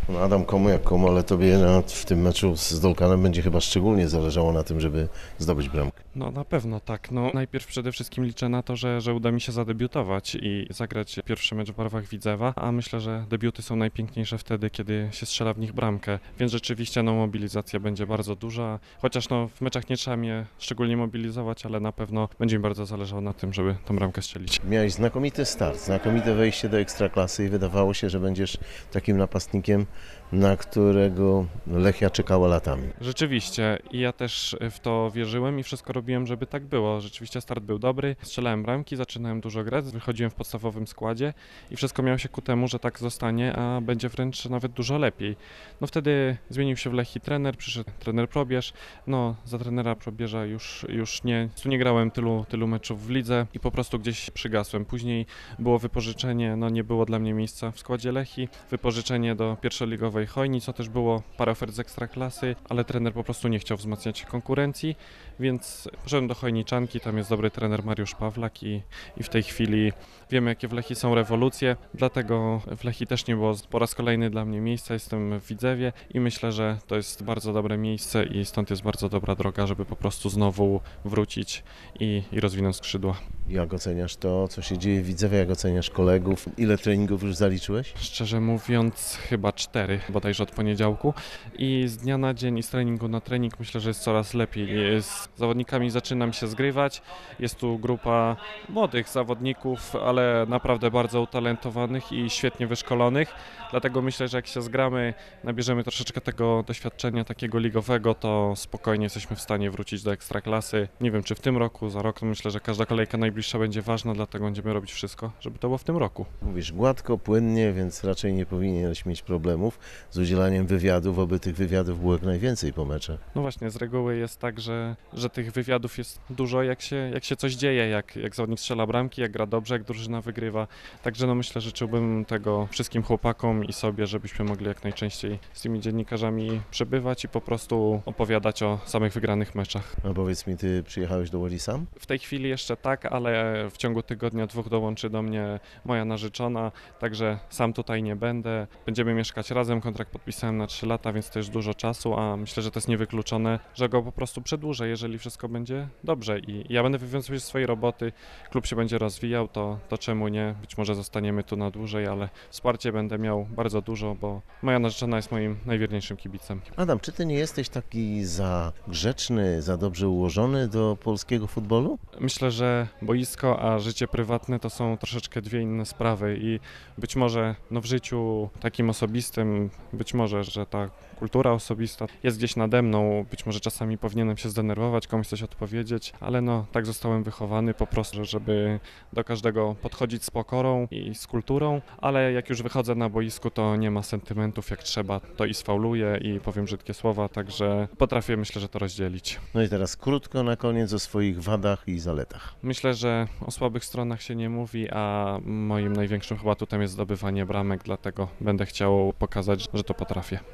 No Adam, komu jak komu, ale tobie w tym meczu z Dolkanem będzie chyba szczególnie zależało na tym, żeby zdobyć bramkę. No na pewno tak. No najpierw przede wszystkim liczę na to, że uda mi się zadebiutować i zagrać pierwszy mecz w barwach Widzewa, a myślę, że debiuty są najpiękniejsze wtedy, kiedy się strzela w nich bramkę, więc rzeczywiście mobilizacja będzie bardzo duża, chociaż w meczach nie trzeba mnie szczególnie mobilizować, ale na pewno będzie mi bardzo zależało na tym, żeby tą bramkę strzelić. Miałeś znakomity start, znakomite wejście do Ekstraklasy i wydawało się, że będziesz takim napastnikiem, na którego Lechia czekała latami. Rzeczywiście i ja też w to wierzyłem i wszystko robiłem, żeby tak było. Rzeczywiście start był dobry, strzelałem bramki, zaczynałem dużo grać, wychodziłem w podstawowym składzie i wszystko miało się ku temu, że tak zostanie, a będzie wręcz nawet dużo lepiej. No wtedy zmienił się w Lechii trener, przyszedł trener Probierz, za trenera Probierza już nie grałem tylu meczów w lidze i po prostu gdzieś przygasłem. Później było wypożyczenie, nie było dla mnie miejsca w składzie Lechii, wypożyczenie do pierwszoligowej Chojni, co też było parę ofert z Ekstraklasy, ale trener po prostu nie chciał wzmacniać konkurencji, więc poszedłem do Chojniczanki, tam jest dobry trener Mariusz Pawlak i w tej chwili wiemy, jakie w Lechii są rewolucje, dlatego w Lechii też nie było po raz kolejny dla mnie miejsca, jestem w Widzewie i myślę, że to jest bardzo dobre miejsce i stąd jest bardzo dobra droga, żeby po prostu znowu wrócić i rozwinąć skrzydła. Jak oceniasz to, co się dzieje w Widzewie, jak oceniasz kolegów? Ile treningów już zaliczyłeś? Szczerze mówiąc chyba 4, bodajże od poniedziałku i z dnia na dzień i z treningu na trening myślę, że jest coraz lepiej. Z zawodnikami zaczynam się zgrywać, jest tu grupa młodych zawodników, ale naprawdę bardzo utalentowanych i świetnie wyszkolonych, dlatego myślę, że jak się zgramy, nabierzemy troszeczkę tego doświadczenia takiego ligowego, to spokojnie jesteśmy w stanie wrócić do Ekstraklasy. Nie wiem, czy w tym roku, za rok, myślę, że każda kolejka najbliższa będzie ważna, dlatego będziemy robić wszystko, żeby to było w tym roku. Mówisz gładko, płynnie, więc raczej nie powinieneś mieć problemów z udzielaniem wywiadów, oby tych wywiadów było jak najwięcej po meczach. No właśnie, z reguły jest tak, że tych wywiadów jest dużo, jak się coś dzieje, jak zawodnik strzela bramki, jak gra dobrze, jak drużyna wygrywa. Także myślę, że życzyłbym tego wszystkim chłopakom i sobie, żebyśmy mogli jak najczęściej z tymi dziennikarzami przebywać i po prostu opowiadać o samych wygranych meczach. A powiedz mi, ty przyjechałeś do Łodzi sam? W tej chwili jeszcze tak, ale w ciągu tygodnia 2 dołączy do mnie moja narzeczona, także sam tutaj nie będę. Będziemy mieszkać razem, kontrakt podpisałem na 3 lata, więc to jest dużo czasu, a myślę, że to jest niewykluczone, że go po prostu przedłużę, jeżeli wszystko będzie dobrze i ja będę wywiązywał się z swojej roboty, klub się będzie rozwijał, to czemu nie? Być może zostaniemy tu na dłużej, ale wsparcie będę miał bardzo dużo, bo moja narzeczona jest moim najwierniejszym kibicem. Adam, czy ty nie jesteś taki za grzeczny, za dobrze ułożony do polskiego futbolu? Myślę, że boisko, a życie prywatne to są troszeczkę dwie inne sprawy i być może w życiu takim osobistym, być może, że ta kultura osobista jest gdzieś nade mną, być może czasami powinienem się zdenerwować, komuś coś odpowiedzieć, ale tak zostałem wychowany po prostu, żeby do każdego podchodzić z pokorą i z kulturą, ale jak już wychodzę na boisku, to nie ma sentymentów, jak trzeba, to i sfauluję i powiem brzydkie słowa, także potrafię, myślę, że to rozdzielić. No i teraz krótko na koniec o swoich wadach i zaletach. Myślę, że o słabych stronach się nie mówi, a moim największym chyba atutem jest zdobywanie bramek, dlatego będę chciał pokazać, że to potrafię.